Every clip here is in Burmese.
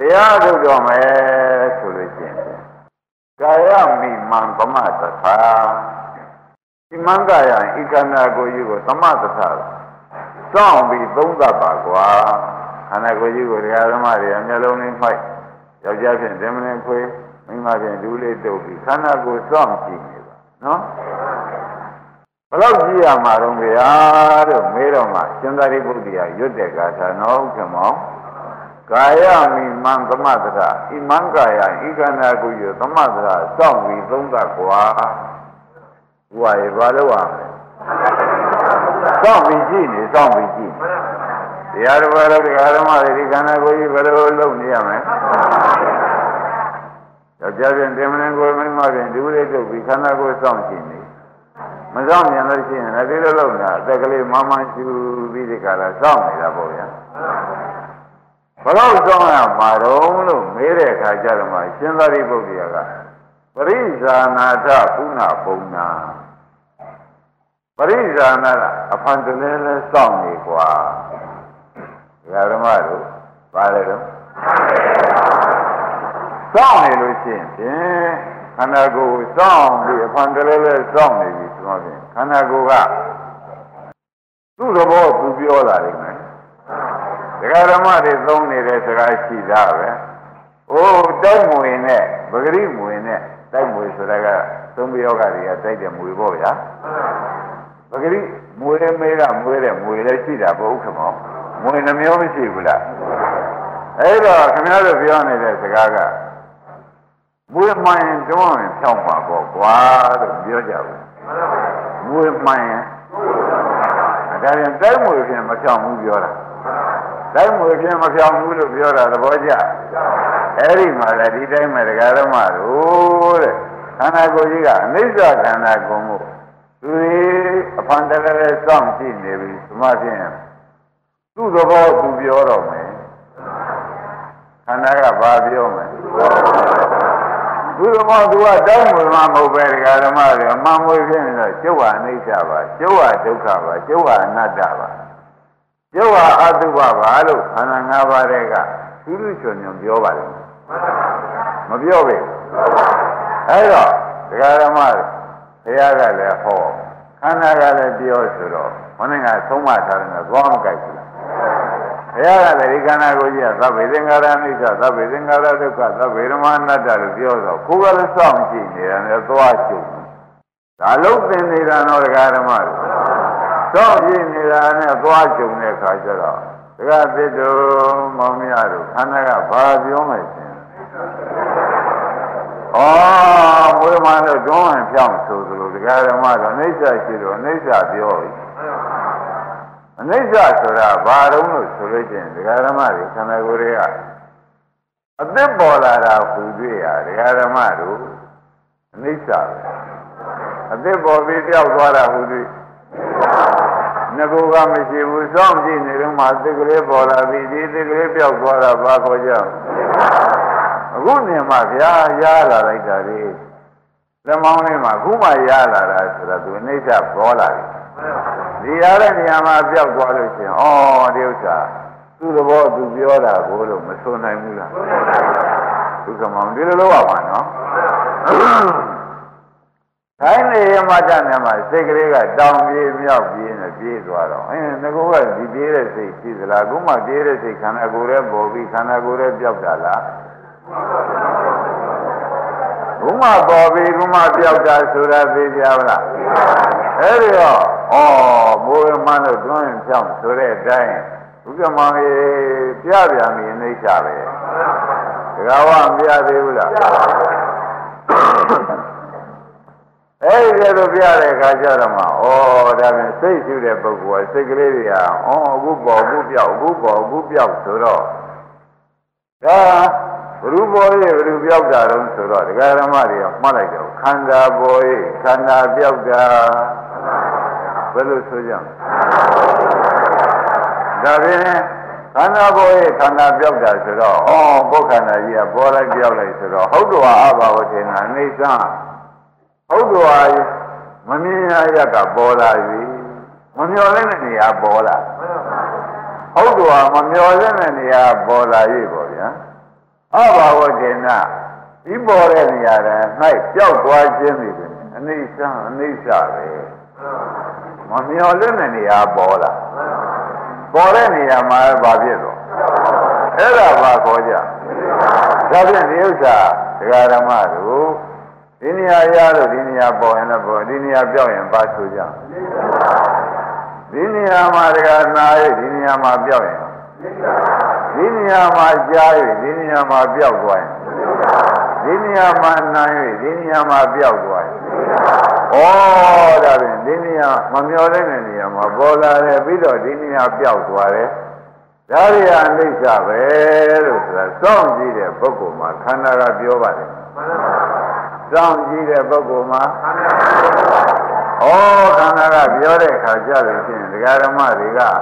တရားထုတ်တော်မယ်ဆိုလို့ရှိရင်ကာယမိမံသမတ္ထာဒီမံကာယဤခန္ဓာကိုယ်ကြီးကိုသမတ္ထာစောင့်ပြီးသုံးသပ်ပါကွာခန္ဓာကိုယ်ကြီးကိုတရားဓမ္မတွေအမျက်လုံးလေးမှိုက်ယောက်ျားဖြင့်ဓမ္မနဲ့ခွေးမိန်းမဖြင့်ဒူးလေးတုပ်ပြီးခန္ဓာကိုယ်စောင့်ကြည့်နေပါနော်ဘယ်လောက်ကြည့်ရမှာတော့ဗျာလို့မေးတော့မှရှင်သာရိပုတ္တရာရွတ်တဲ့ကာထာနော်ခမောကာယမိမံသမတ္ထာဤမံကာယဤခန္ဓာကိုယ်ကြီးသမတ္ထာစောင့်ပြီးသုံးသပ်ကွာဘုရားရေဘာလို့ရမလဲစောင့်ပြီးကြည့်နေစောင့်ပြီးကြည့်တရားတော်ဘာလို့တရားဓမ္မတွေဒီခန္ဓာကိုယ်ကြီးဘယ်လိုလုပ်နေရမလဲယောက်ျားဖြင့်တင်မင်းကိုမိန်းမဖြင့်ဒူးလေးတုပ်ပြီးခန္ဓာကိုယ်စောင့်ကြည့်နေမစောင့်မြန်လို့ရှိရင်လည်းဒီလိုလုပ်နေတာအသက်ကလေးမမရှူပြီးဒီကလာစောင့်နေတာပေါ့ဗျာဘယ်တော့စောင့်ရမှာတော့လို့မေးတဲ့အခါကျတော့မှရှင်သာရိပုတ္တရာကပရိဇာနာထပုဏ္ဏပုံနာပရိဇာနာအဖန်တလဲလဲစောင့်နေကွာဓမ္မတို့ပါတယ်တော့စောင့်နေလို့ရှိရင်ဖြင့်ခန္ဓာကိုယ်စောင့်ပြီးအဖန်တလဲလဲစောင့်နေပြီဆိုတော့ဖြင့်ခန္ဓာကိုယ်ကသူ့သဘောသူပြောလာလိမ့်မယ်ဒကာဓမ္မတွေသုံးနေတဲ့စကားရှိတာပဲ။အိုးတိုက်မွေနဲ့ပဂရိမွေနဲ့တိုက်မွေဆိုတာကသုံးပယောဂတွေကတိုက်တဲ့မွေပေါ့ဗျာ။ပဂရိမွေနဲ့မဲကမွေတဲ့မွေလည်းရှိတာပေါ့ဥက္ကမောမွေနှမျိုးမရှိဘူးလား။အဲ့တော့ခင်ဗျားတို့ပြောနေတဲ့စကားကမွေမှန်ရင်တွန်းရင်ဖြောင်းပါပေါ့ကွာလို့ပြောကြဘူး။မွေမှန်ရင်ဒါပြန်တိုက်မွေဖြင့်မဖြောင်းဘူးပြောတာ။တိုင်းမွေဖြင့်မဖြောင်းဘူးလို့ပြောတာသဘောကျအဲ့ဒီမှာလည်းဒီတိုင်းမှာတရားဓမ္မတို့တဲ့ခန္ဓာကိုယ်ကြီးကအနိစ္စခန္ဓာကိုယ်မှုသူအဖန်တကယ်စောင့်ကြည့်နေပြီသမာဖြင့်သူ့သဘောသူပြောတော့မယ်ခန္ဓာကဘာပြောမယ်သူ့သဘောသူကတိုင်းမွေမှမဟုတ်ပဲတရားဓမ္မတွေအမှန်မွေဖြစ်နေတော့ကျုပ်ဟာအနိစ္စပါကျုပ်ဟာဒုက္ခပါကျုပ်ဟာအနတ္တပါကျုပ်ဟာအတုပပါလို့ခန္ဓာ၅ပါးတွေကသူလူချွန်ညွန်ပြောပါလိမ့်မပြောပဲအဲ့တော့တရားဓမ္မဘုရားကလည်းဟောခန္ဓာကလည်းပြောဆိုတော့ဘုန်းကသုံးမထားတယ်ကသွားမကြိုက်ဘူးလားဘုရားကလည်းဒီခန္ဓာကိုယ်ကြီးကသဗ္ဗေသင်္ခါရအိဋ္ဌသဗ္ဗေသင်္ခါရဒုက္ခသဗ္ဗေဓမ္မအနတ္တလို့ပြောတော့ကိုယ်ကလည်းစောင့်ကြည့်နေတာနဲ့သွားချုပ်ဒါလုံးသင်နေတာတော့တရားဓမ္မတော့ပြင်းနေတာနဲ့သွားကြုံတဲ့ခါကျတော့ဒကာသစ်တို့မောင်မရတို့ခန္ဓာကဘာပြောမယ်ရှင်ဩမွေးမှတော့တွန်းဝင်ဖြောင်းဆိုသလိုဒကာဓမ္မတော့အိဋ္ဌရှိတော့အိဋ္ဌပြောပြီအိဋ္ဌဆိုတာဘာတုံးလို့ဆိုလို့ချင်းဒကာဓမ္မတွေခန္ဓာကိုယ်တွေကအသစ်ပေါ်လာတာဟူတွေ့ရဒကာဓမ္မတို့အိဋ္ဌအသစ်ပေါ်ပြီးပြောက်သွားတာဟူတွေ့ငကိုကမရှိဘူးစောင့်ကြည့်နေတော့မှသစ်ကလေးပေါ်လာပြီးဒီသစ်ကလေးပြောက်သွားတာဘာခေါ်ကြအခုနေမှဗျာရလာလိုက်တာလေလက်မောင်းလေးမှာအခုမှရလာတာဆိုတော့သူအနိစ္စပေါ်လာပြီဒီရတဲ့နေရာမှာပြောက်သွားလို့ရှိရင်ဩဒီဥစ္စာသူ့သဘောသူပြောတာကိုလို့မဆိုနိုင်ဘူးလားဒုက္ခမောင်ဒီလိုလုပ်ရမှာနော်ခိုင်းနေရမှတတ်နေမှာစိတ်ကလေးကတောင်ပြေးမြောက်ပြေးနဲ့ပြေးသွားတော့ငကိုကဒီပြေးတဲ့စိတ်ရှိသလားအခုမှပြေးတဲ့စိတ်ခန္ဓာကိုယ်ရဲ့ပေါ်ပြီးခန္ဓာကိုယ်ရဲ့ပြောက်တာလားခုမှပေါ်ပြီးခုမှပြောက်တာဆိုတာသိကြပါလားအဲ့ဒီတော့မိုးရမှန်းလို့တွန်းရင်ဖြောင်းဆိုတဲ့အတိုင်းဘုရားမောင်ကြီးပြပြန်ပြီးအိဋ္ဌပဲဒကာဝမပြသေးဘူးလားအဲ့ဒီလိုပြတဲ့အခါကျတော့မှဒါပြန်စိတ်ရှုတဲ့ပုဂ္ဂိုလ်ကစိတ်ကလေးတွေကအခုပေါ်အခုပြောက်အခုပေါ်အခုပြောက်ဆိုတော့ဒါဘုရုပေါ်ရဲ့ဘုရုပြောက်တာတော့ဆိုတော့ဒကာဓမ္မတွေကမှတ်လိုက်တော့ခန္ဓာပေါ်ရဲ့ခန္ဓာပြောက်တာဘယ်လိုဆိုကြဒါပြန်ခန္ဓာပေါ်ရဲ့ခန္ဓာပြောက်တာဆိုတော့ပုခ္ခန္ဓာကြီးကပေါ်လိုက်ပြောက်လိုက်ဆိုတော့ဟုတ်တော်အဘဝထေနာအိဋ္ဌဟုတ်တော်မမြင်ရရကပေါ်လာပြီမမျော်လင့်တဲ့နေရာပေါ်လာဟုတ်တော်မမျော်လင့်တဲ့နေရာပေါ်လာပြီပေါ့ဗျာဘာဝတေနဒီပေါ်တဲ့နေရာတိုင်း၌ပျောက်သွားခြင်းတွေပဲအနိစ္စပဲမမျော်လင့်တဲ့နေရာပေါ်လာပေါ်တဲ့နေရာမှာဘာဖြစ်တော့အဲ့ဒါဘာခေါ်ကြဒါဖြင့်ဒီဥစ္စာဒကာဓမ္မတို့ဒီနေရာရလို့ဒီနေရာပေါ်ရင်လည်းပေါ်ဒီနေရာပြောက်ရင်ဘာဆိုကြဒီနေရာမှာဒကာနာရဒီနေရာမှာပြောက်ရင်ဒီနေရာမှာကြားရဒီနေရာမှာပြောက်သွားရင်ဒီနေရာမှာနာရဒီနေရာမှာပြောက်သွားရင်ဒါဖြင့်ဒီနေရာမမျောတဲ့နေရာမှာပေါ်လာတယ်ပြီးတော့ဒီနေရာပြောက်သွားတယ်ဒါရီအနိစ္စပဲလို့ဆိုတာစောင့်ကြည့်တဲ့ပုဂ္ဂိုလ်မှာခန္ဓာကပြောပါတယ်စောင့်ကြည့်တဲ့ပုဂ္ဂိုလ်မှာခန္ဓာကပြောတဲ့အခါကြလို့ရှိရင်ဒကာဓမ္မတွေကငါ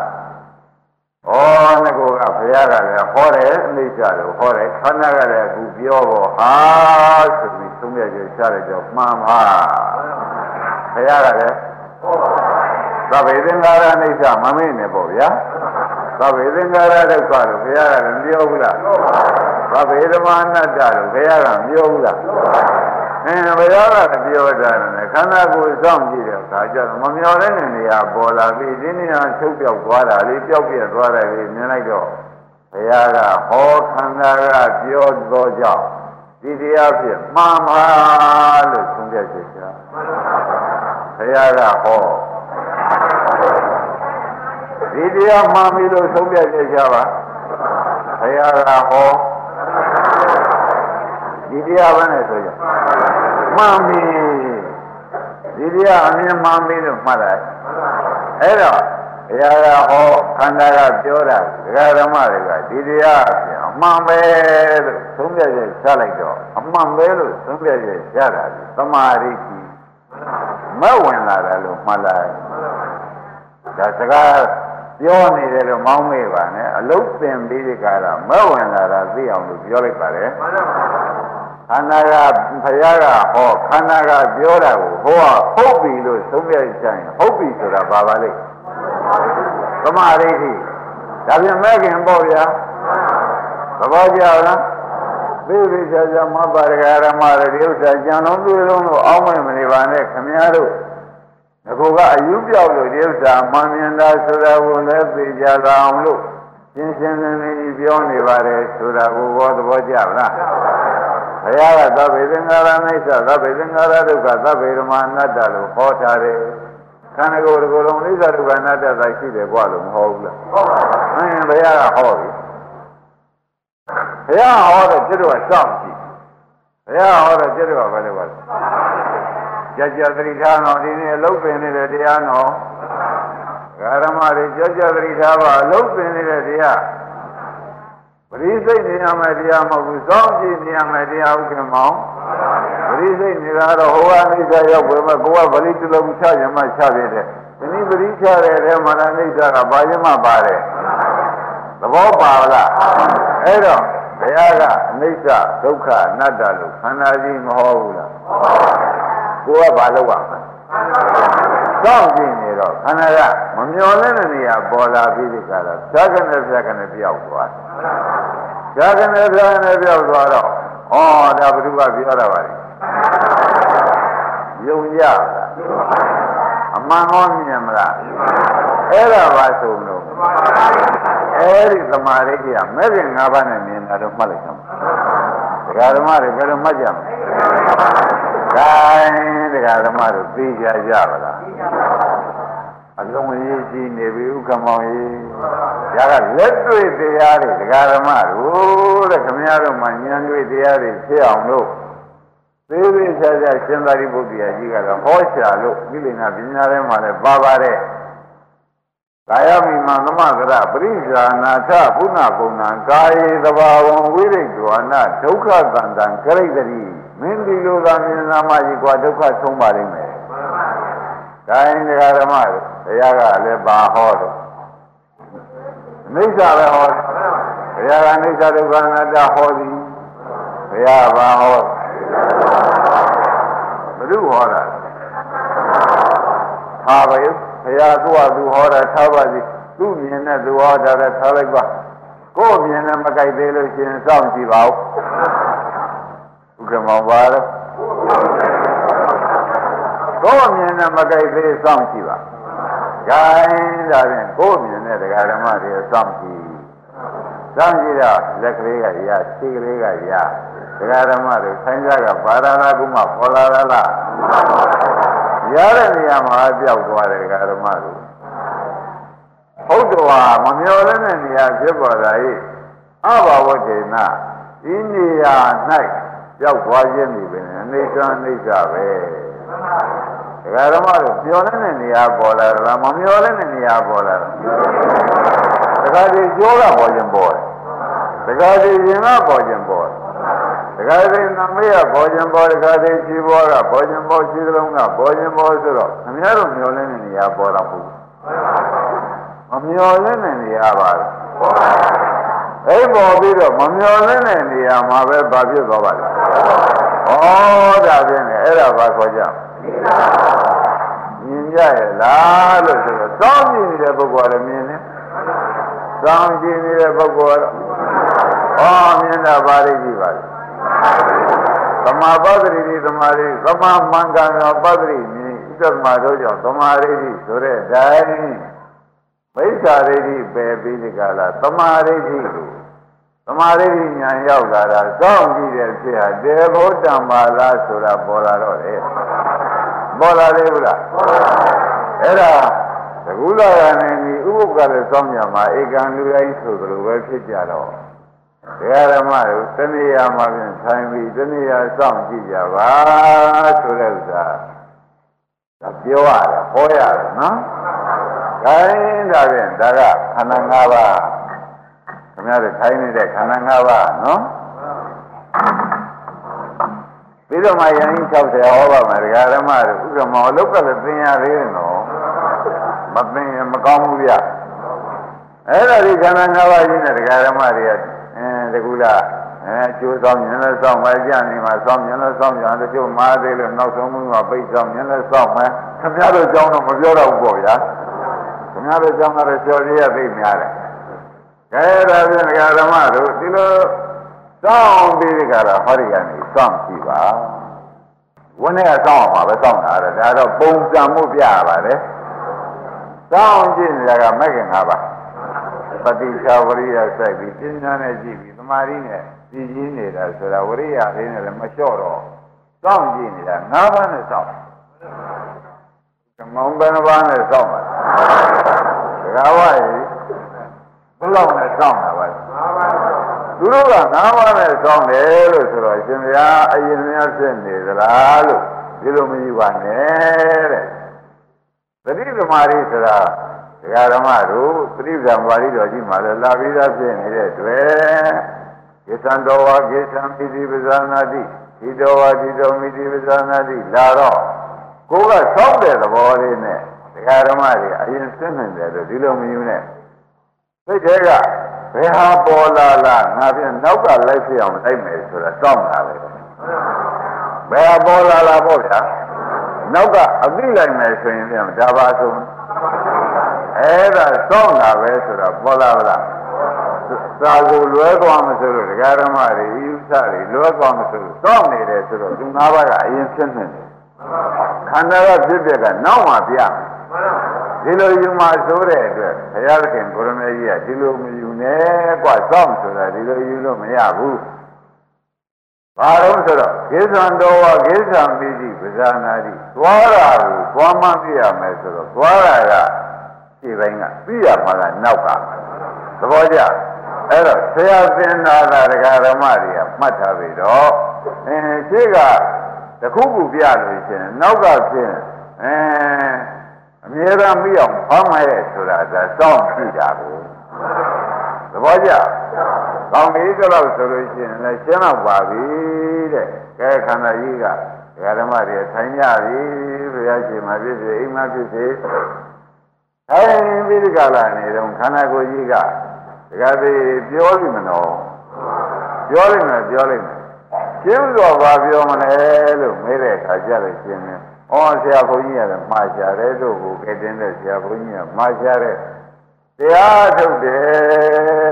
ကဘုရားကလည်းဟောတယ်အနိစ္စလို့ဟောတယ်ခန္ဓာကလည်းအခုပြောဖို့ဆိုပြီးသုံးရကြရှားလိုက်တော့မှန်ပါဘုရားကလည်းသဗ္ဗေသင်္ခါရအနိစ္စမမေ့နဲ့ပေါ့ဗျာသဗ္ဗေသင်္ခါရဒုက္ခလို့ဘုရားကလည်းပြောဘူးလားသဗ္ဗေဓမ္မအနတ္တလို့ဘုရားကပြောဘူးလားဘုရားကပြောတာနဲ့ခန္ဓာကိုယ်စောင့်ကြည့်တဲ့အခါကျတော့မမျောတဲ့နေရာပေါ်လာပြီးဒီနေရာချုပ်ပြောက်သွားတာလေးပြောက်ပြက်သွားတယ်ပြီးမြင်လိုက်တော့ဘုရားကဟောခန္ဓာကပြောသောကြောင့်ဒီတရားဖြင့်မှန်ပါလို့ဆုံးဖြတ်ချက်ချဘုရားကဟောဒီတရားမှန်ပြီလို့ဆုံးဖြတ်ချက်ချပါဘုရားကဟောဒီတရားပဲနဲ့ဆိုကြမှန်ပြီဒီတရားအမြင်မှန်ပြီလို့မှတ်လိုက်အဲ့တော့ဘုရားကဟောခန္ဓာကပြောတာဒကာဓမ္မတွေကဒီတရားအပြင်အမှန်ပဲလို့သုံးပြချက်ချလိုက်တော့အမှန်ပဲလို့သုံးပြချက်ချတာသမာဓိကြီးမဲ့ဝင်လာတယ်လို့မှတ်လိုက်ဒါစကားပြောနေတယ်လို့မောင်းမေ့ပါနဲ့အလုတ်သင်ပြီးဒီကရာမဲ့ဝင်လာတာသိအောင်လို့ပြောလိုက်ပါတယ်ခန္ဓာကဘုရားကဟောခန္ဓာကပြောတာကိုဟောဟုတ်ပြီလို့သုံးပြချင်ဟုတ်ပြီဆိုတာဘာပါလိမ့်သမာဓိရှိဒါပြန်မဲ့ခင်ပေါ့ဗျာသဘောကျလားသိပြီဆရာမပါရဂရမရဒီဥစ္စာကြံလုံးတွေးလုံးလို့အောင်းမဲ့မနေပါနဲ့ခမည်းတော်ငါကအယူပြောက်လို့ဒီဥစ္စာမှန်မြင်တာဆိုတာကိုလည်းသိကြတာအောင်လို့ရှင်းရှင်းလင်းလင်းပြောနေပါတယ်ဆိုတာကိုသဘောကျလားဘုရားကသဗ္ဗေသင်္ခါရအိစ္ဆသဗ္ဗေသင်္ခါရဒုက္ခသဗ္ဗေဓမ္မအနတ္တလို့ဟောထားတယ်ခန္ဓာကိုယ်တစ်ခုလုံးအိစ္ဆဒုက္ခအနတ္တသာရှိတယ်ကွာလို့မဟုတ်ဘူးလားဟုတ်ပါဘူးဘုရားကဟောပြီဘုရားဟောတော့ကျွတ်တော့စောင့်ကြည့်ဘုရားဟောတော့ကျွတ်တော့ပဲလို့ပါကြကြသတိထားတော့ဒီနေ့အလုတ်ပင်နေတဲ့တရားတော်ဓမ္မတွေကြကြသတိထားပါအလုတ်ပင်နေတဲ့တရားပရိစိတ်နေရမယ်တရားမဟုတ်ဘူးစောင့်ကြည့်နေရမယ်တရားဟုတ်ကဲ့မောင်ပရိစိတ်နေတာတော့ဟိုကအနိစ္စရောက်ပဲမဲ့ကိုကပရိတလုံးချရမှချပြတဲ့ဒီနည်းပရိချတဲ့ထဲမှာအနိစ္စကဘာရင်မှပါတယ်သဘောပါလားအဲ့တော့ဘုရားကအနိစ္စဒုက္ခအနတ္တလို့ခန္ဓာကြီးမဟောဘူးလားကိုကဘာလုပ်ရမလဲစောင့်ကြည့်နေတော့ခန္ဓာကမမျောတဲ့နေရာပေါ်လာပြီးဒီကလာဇာကနဲ့ဇာကနဲ့ပြောက်သွားဇာကနဲ့ဇာကနဲ့ပြောက်သွားတော့ဒါဘုရားကပြောတာပါလေယုံကြလားအမှန်ဟောမြင်မလားအဲ့ဒါပါဆိုလို့အဲ့ဒီသမာဓိကြီးကမဲ့ခင်၅ပါးနဲ့မြင်တာတော့မှတ်လိုက်ကြမှာဒကာဓမ္မတွေဘယ်လိုမှတ်ကြမလဲဒကာဓမ္မတို့သိကြကြပါလားအလုံးကြီးကြီးနေပြီဥက္ကမောင်ကြီးဒါကလက်တွေ့တရားတွေဒကာဓမ္မတို့တဲ့ခမည်းတော်မှဉာဏ်တွေ့တရားတွေဖြစ်အောင်လို့သေးသေးချာချာရှင်သာရိပုတ္တရာကြီးကတော့ဟောရှာလို့ကိလေသာပညာထဲမှာလည်းပါပါတယ်ကာယမိမသမဂရပရိဇာနာထဘုနာပုံနာကာယေသဘာဝံဝိရိဒဝနာဒုက္ခသန္တံကရိတ္တိမင်းဒီလိုသာမြင်နာမှကြီးกว่าဒုက္ခဆုံးပါလိမ့်မယ်။ဒါရင်ဒကာဓမ္မတို့တရားကလည်းပါဟောတော့အနိစ္စပဲဟောဘုရားကအနိစ္စဒုက္ခအနတ္တဟောသည်ဘုရားဘာဟောဘုရုဟောတာထားပါရဲ့ဘုရားသူ့ဟာသူဟောတာထားပါစီသူ့မြင်တဲ့သူဟောတာလည်းထားလိုက်ပါကိုယ်မြင်နဲ့မကြိုက်သေးလို့ရှင်စောင့်ကြည့်ပါဦးဥက္ကမောပါတော့ကိုယ်မြင်နဲ့မကြိုက်သေးစောင့်ကြည့်ပါဂိုင်းဒါဖြင့်ကိုယ်မြင်တဲ့တရားဓမ္မတွေစောင့်ကြည့်တော့လက်ကလေးကရခြေကလေးကရတရားဓမ္မတွေဆိုင်ကြကဘာသာနာကုမပေါ်လာလားရတဲ့နေရာမှာပြောက်သွားတယ်တရားဓမ္မတွေဟုတ်တော်ဟာမမျော်လင့်တဲ့နေရာဖြစ်ပေါ်လာ၏အဘာဝတေနဒီနေရာ၌ပြောက်သွားခြင်းဒီပင်အိဋ္ဌအိဋ္ဌပဲတရားဓမ္မတွေမျော်လင့်တဲ့နေရာပေါ်လာလားမမျော်လင့်တဲ့နေရာပေါ်လာလားတခါတည်းကြောကပေါ်ခြင်းပေါ်တယ်တခါတည်းရင်ကပေါ်ခြင်းပေါ်တယ်တခါတည်းနမေကပေါ်ခြင်းပေါ်တခါတည်းခြေပေါ်ကပေါ်ခြင်းပေါ်ခြေလုံးကပေါ်ခြင်းပေါ်ဆိုတော့ခင်ဗျားတို့မျော်လင့်တဲ့နေရာပေါ်တော့ဘူးမမျော်လင့်တဲ့နေရာပါလေအဲ့ပေါ်ပြီးတော့မမျော်လင့်တဲ့နေရာမှာပဲဘာဖြစ်သွားပါလဲဩဒါဖြင့်အဲ့ဒါဘာခေါ်ကြမြင်ကြရဲ့လားလို့ဆိုတော့စောင့်ကြည့်နေတဲ့ပုဂ္ဂိုလ်လည်းမြင်တယ်စောင့်ကြည့်နေတဲ့ပုဂ္ဂိုလ်တော့မြင်တာပါလိမ့်ကြည့်ပါလေသမာပတ္တိသမာဓိသမာမင်္ဂန်ပတ္တိမြင်ဣတ္တမတို့ကြောင့်သမာဓိဆိုတဲ့အတိုင်းမိစ္ဆာဒိဋ္ဌိပယ်ပြီးဒီကလာသမာဓိကိုသမာဓိဉာဏ်ရောက်လာတာစောင့်ကြည့်တဲ့ဖြစ်ဟာတေဘောတံပါလားဆိုတာပေါ်လာတော့တယ်ပေါ်လာလေဘူးလားအဲ့ဒါသကုလရဏီဥပုပ်ကလည်းစောင့်ကြမှာဧကံလူတိုင်းဆိုသလိုပဲဖြစ်ကြတော့တရားဓမ္မတို့တဏှာမှာပြန်ဆိုင်ပြီးတဏှာစောင့်ကြည့်ကြပါဆိုတဲ့ဥစ္စာဒါပြောရတယ်ဟောရတယ်နော်ခိုင်းဒါဖြင့်ဒါကခန္ဓာ၅ပါးခင်ဗျားတို့ခိုင်းနေတဲ့ခန္ဓာ၅ပါးနော်ပြီးတော့မှယန္တိ60ဟောပါမယ်ဒကာဓမ္မတို့ဥက္ကမောအလုတ်ကလည်းသင်ရသေးတယ်နော်မသင်ရင်မကောင်းဘူးဗျအဲ့ဒါဒီခန္ဓာ၅ပါးကြီးနဲ့ဒကာဓမ္မတွေကတကူလားကျိုးဆောင်မြင်လဲဆောင်ပဲကြနေမှာဆောင်မြင်လဲဆောင်ကြတယ်ကျိုးမားသေးလို့နောက်ဆုံးမှုကပိတ်ဆောင်မြင်လဲဆောင်မယ်ခင်ဗျားတို့ကြောင်းတော့မပြောတော့ဘူးပေါ့ဗျာခင်ဗျားတို့ကြောင်းကတော့ကျော်ရည်ရသိများတယ်ကဲဒါဖြင့်ဒကာဓမ္မတို့ဒီလိုစောင့်ပြီးဒီကရာဟောဒီကနေစောင့်ကြည့်ပါဝန်းထဲကစောင့်အောင်ပါပဲစောင့်တာဒါတော့ပုံစံမှုပြရပါတယ်စောင့်ကြည့်နေတာကမဂ္ဂင်၅ပါးပฏิချာဝရိယစိုက်ပြီးပညာနဲ့ကြည့်ပြီးသမာဓိနဲ့ကြည်ကြီးနေတာဆိုတာဝရိယလေးနဲ့လည်းမလျှော့တော့စောင့်ကြည့်နေတာ၅ပါးနဲ့စောင့်မောင်ဘယ်နှပါးနဲ့စောင့်ပါဒကာဝကြီးဘယ်လောက်နဲ့စောင့်တာပါသူတို့က၅ပါးနဲ့စောင့်တယ်လို့ဆိုတော့ရှင်ဘုရားအရင်များဖြစ်နေသလားလို့ဒီလိုမယူပါနဲ့တဲ့သတိသမာဓိဆိုတာဒကာဓမ္မတို့သတိသမာဓိတော်ကြီးမှလည်းလာပြီးသားဖြစ်နေတဲ့တွေ့ကိသံတော်ဝါကိသံပိတိပဇာနာတိဒီတော်ဝါဒီတော်မိတိပဇာနာတိလာတော့ကိုကစောင့်တဲ့သဘောလေးနဲ့ဒကာဓမ္မတွေအရင်သိနေတယ်လို့ဒီလိုမယူနဲ့စိတ်ထဲကဘယ်ဟာပေါ်လာလားငါပြန်နောက်ကလိုက်ဖြစ်အောင်လိုက်မယ်ဆိုတာစောင့်တာပဲဘယ်ဟာပေါ်လာလားပေါ့ဗျာနောက်ကအသိလိုက်မယ်ဆိုရင်ပြန်ဒါပါဆုံးအဲ့ဒါစောင့်တာပဲဆိုတော့ပေါ်လာဗလားသာကိုလွဲသွားမဆိုလို့ဒကာဓမ္မတွေဤဥစ္စာတွေလွဲသွားမဆိုလို့စောင့်နေတယ်ဆိုတော့သူ၅ပါးကအရင်ဖြစ်နေတယ်ခန္ဓာကဖြစ်တဲ့ကနောက်မှပြဒီလိုယူမှဆိုတဲ့အတွက်ဘုရားသခင်ကိုရမေကြီးကဒီလိုမယူနဲ့กว่าစောင့်ဆိုတာဒီလိုယူလို့မရဘူးဘာလို့ဆိုတော့ကိသံတော်ဝကိသံပိတိပဇာနာတိသွားတာကိုသွားမှပြရမယ်ဆိုတော့သွားတာကခြေပိုင်းကပြရမှာကနောက်ကသဘောကျအဲ့တော့ဆရာသင်္သာဒကာဓမ္မတွေကမှတ်ထားပြီးတော့ခြေကတခုခုပြလို့ရှင်နောက်ကဖြစ်အမြဲတမ်းပြီးအောင်ဖောင်းမဲ့ဆိုတာဒါစောင့်ကြည့်တာကိုသဘောကျကောင်းပြီဆိုတော့ဆိုလို့ရှိရင်လည်းရှင်းတော့ပါပြီတဲ့ကဲခန္ဓာကြီးကဒကာဓမ္မတွေထိုင်ကြပြီဘုရားရှင်မှာဖြစ်စေအိမ်မှာဖြစ်စေထိုင်ပြီးဒီကလာနေတော့ခန္ဓာကိုယ်ကြီးကဒကာသေးပြောလိမ့်မနော်ပြောလိမ့်မယ်ရှင်းတော့ဘာပြောမလဲလို့မေးတဲ့အခါကျတော့ရှင်းတယ်။အော်ဆရာဘုန်းကြီးရတယ်မှားရှာတယ်တို့ကိုကဲတင်တဲ့ဆရာဘုန်းကြီးကမှားရှာတဲ့တရားထုတ်တယ်လို့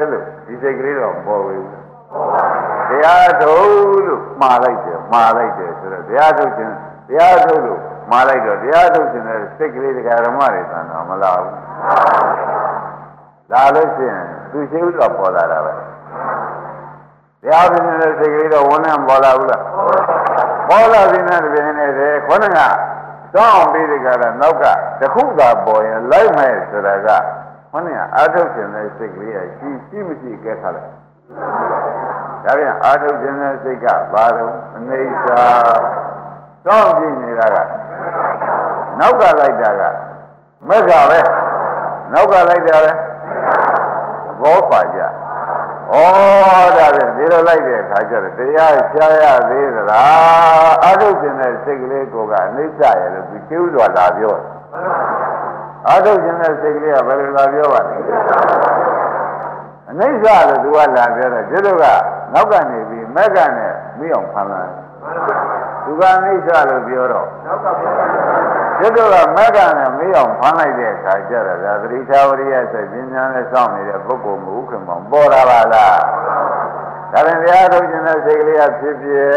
ဒီစိတ်ကလေးတော့ပေါ်ပြီတရားထုတ်လို့မှားလိုက်တယ်ဆိုတော့တရားထုတ်လို့မှားလိုက်တော့တရားထုတ်ခြင်းနဲ့စိတ်ကလေးတရားဓမ္မတွေသံတော်မလာဘူးလာလို့ရှိရင်သူရှိဥတော့ပေါ်လာတာပဲတရားထုတ်ခြင်းနဲ့စိတ်ကလေးတော့ဝန်းနဲ့ပေါ်လာဘူးလားပေါ်လာခြင်းနဲ့တည်းနဲ့ခေါင်းကတောင်းပြီးဒီကရနောက်ကတခုသာပေါ်ရင်လိုက်မယ်ဆိုတာကခေါင်းကအာထုတ်ခြင်းနဲ့စိတ်ကလေးရှိမရှိကဲခါလိုက်ဒါပြန်အာထုတ်ခြင်းနဲ့စိတ်ကဘာတော့အနေစာတောင်းကြည့်နေတာကနောက်ကလိုက်တာကမက်ကပဲနောက်ကလိုက်တာပဲဘောပါကြဩဒါပြန်ဒီလိုလိုက်တဲ့အခါကျတော့တရားရှားရသေးသလားအာထုတ်ခြင်းနဲ့စိတ်ကလေးကိုကအနိစ္စရဲ့လို့သူကျိုးစွာလာပြောအာထုတ်ခြင်းနဲ့စိတ်ကလေးကဘယ်လိုလာပြောပါလဲအနိစ္စလို့သူကလာပြောတော့ဒီလိုကနောက်ကနေပြီးမက်ကနဲ့မိအောင်ဖန်လာသူကအနိစ္စလို့ပြောတော့ဒီလိုကမက်ကနဲ့မိအောင်ဖန်လိုက်တဲ့အခါကျတော့ဒါသတိထားဝရိယစိတ်ပညာနဲ့စောင့်နေတဲ့ပုဂ္ဂိုလ်မဟုတ်ခင်မှာပေါ်လာပါလားဒါရင်တရားထုတ်ခြင်းတဲ့စိတ်ကလေးကဖြစ်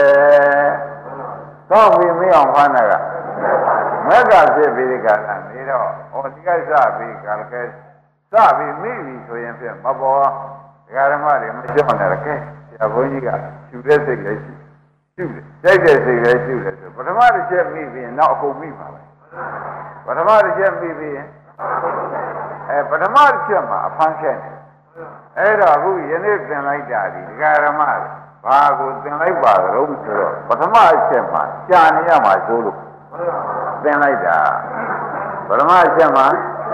စောင့်ပြီးမိအောင်ဖန်တာကမက်ကဖြစ်ပြီးဒီကလာနေတော့ဟောဒီကိစ္စပြီးကာလကဲစပြီးမိပြီဆိုရင်ဖြင့်မပေါ်ဒကာဓမ္မတွေမကြောက်နဲ့ကဲဆရာဘုန်းကြီးကရှူတဲ့စိတ်လည်းရှူတယ်ကြိုက်တဲ့စိတ်လည်းရှူတယ်ဆိုပထမတစ်ချက်မိပြီးရင်နောက်အကုန်မိပါပဲပထမတစ်ချက်မိပြီးရင်ပထမတစ်ချက်မှာအဖမ်းချက်တယ်အဲ့တော့အခုယနေ့သင်လိုက်တာဒီဒကာဓမ္မဘာကိုသင်လိုက်ပါတော့ဆိုတော့ပထမအချက်မှာကြာနေရမှာဆိုလို့သင်လိုက်တာပထမအချက်မှာ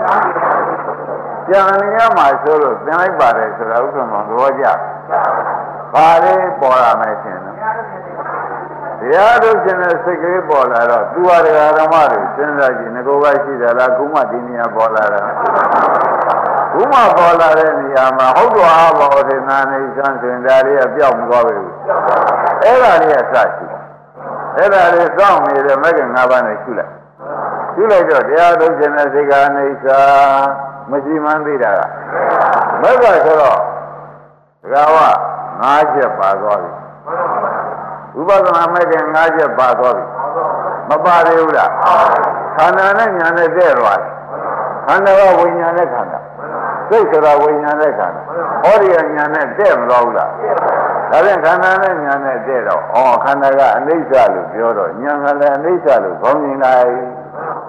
ကြာနေရမှာဆိုလို့သင်လိုက်ပါတယ်ဆိုတာဥက္ကမသဘောကျဘာလေးပေါ်လာမယ်ထင်တယ်တရားထုတ်ခြင်းနဲ့စိတ်ကလေးပေါ်လာတော့သူဟာတရားဓမ္မတွေစဉ်းစားကြည့်ငကိုကရှိတယ်လားခုမှဒီနေရာပေါ်လာတာခုမှပေါ်လာတဲ့နေရာမှာဟုတ်တော်အားပေါ်တဲ့နာနေစမ်းဆိုရင်ဒါလေးကပျောက်မသွားဘူးအဲ့ဒါလေးကစရှိအဲ့ဒါလေးစောင့်နေတဲ့မဂ္ဂင်၅ပါးနဲ့ရှုလိုက်တော့တရားထုတ်ခြင်းနဲ့စိတ်ကအနိစ္စမရှိမှန်းသိတာကမဂ္ဂဆိုတော့ဒကာဝ၅ချက်ပါသွားပြီဝိပဿနာမဲ့ခင်၅ချက်ပါသွားပြီမပါသေးဘူးလားခန္ဓာနဲ့ညာနဲ့တည့်သွားတယ်ခန္ဓာကဝိညာဉ်နဲ့ခန္ဓာစိတ်ဆိုတာဝိညာဉ်နဲ့ခန္ဓာဟောဒီကညာနဲ့တည့်မသွားဘူးလားဒါဖြင့်ခန္ဓာနဲ့ညာနဲ့တည့်တော့ခန္ဓာကအနိစ္စလို့ပြောတော့ညာကလည်းအနိစ္စလို့ခေါင်းမြင်လိုက်